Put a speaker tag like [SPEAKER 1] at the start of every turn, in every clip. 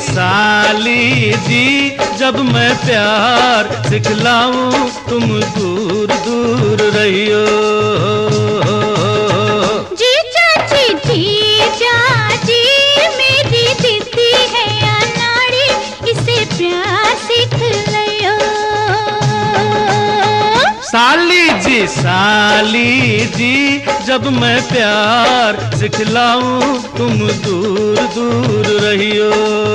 [SPEAKER 1] साली जी जब मैं प्यार सिखलाऊं तुम दूर दूर रहियो।
[SPEAKER 2] जी चाची मेरी दीदी है अनाड़ी, इसे प्यार सीख लियो।
[SPEAKER 1] साली जी जब मैं प्यार सिखलाऊं तुम दूर दूर रहियो।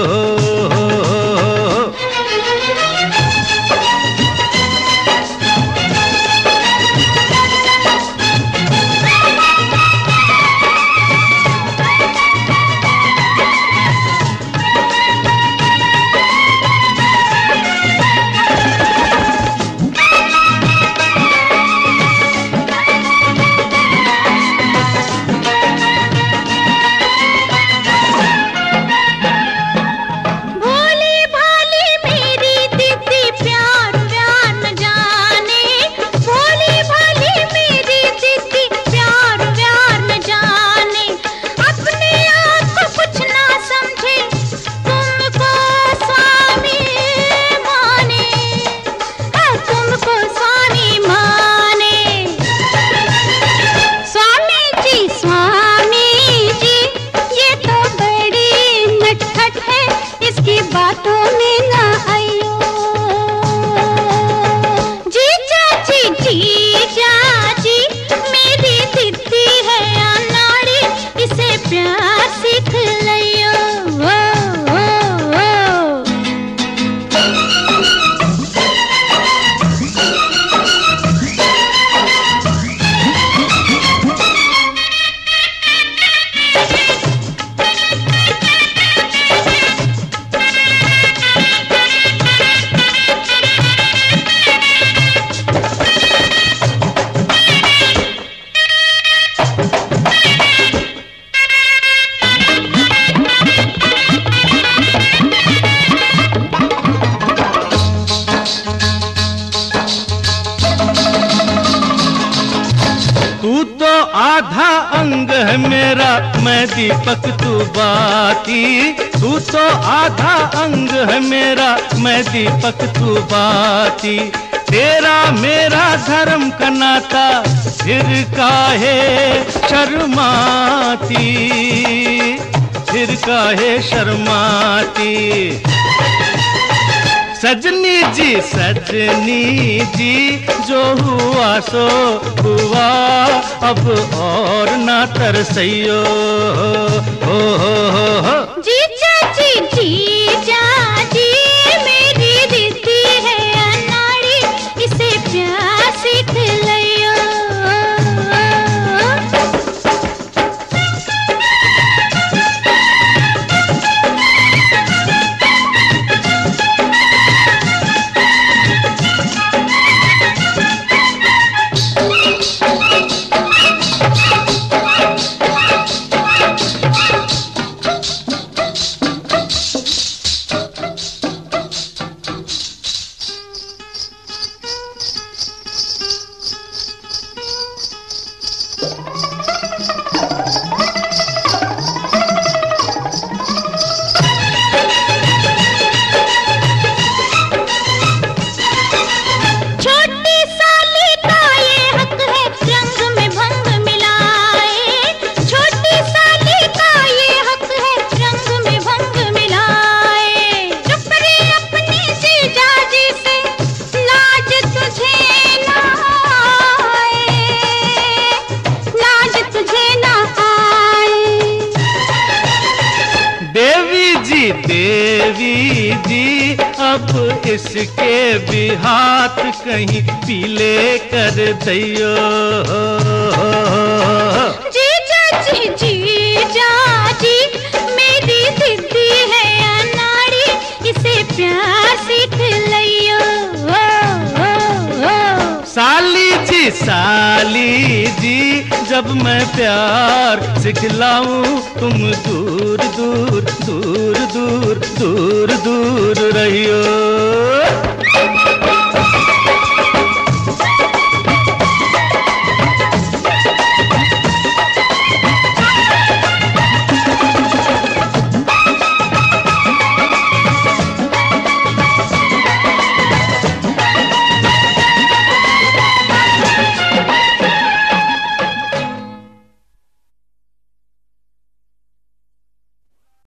[SPEAKER 1] तू तो आधा अंग है मेरा, मैं दीपक तू बाती। तू तो आधा अंग है मेरा, मैं दीपक तू बाती। तेरा मेरा धर्म का नाता फिर काहे शर्माती, फिर काहे शर्माती। सजनी जी जो हुआ सो हुआ, अब और ना तरसइयो। हो।
[SPEAKER 2] जी चाची मेरी दीदी है अनाड़ी, इसे प्यार सीख लियो।
[SPEAKER 1] देवी जी अब इसके भी हाथ कहीं पीले कर दियो।
[SPEAKER 2] जी चाची मेरी दीदी है अनाड़ी, इसे प्यार सीख लियो।
[SPEAKER 1] साली जी जब मैं प्यार सिखलाऊं तुम दूर दूर दूर दूर दूर दूर रहियो।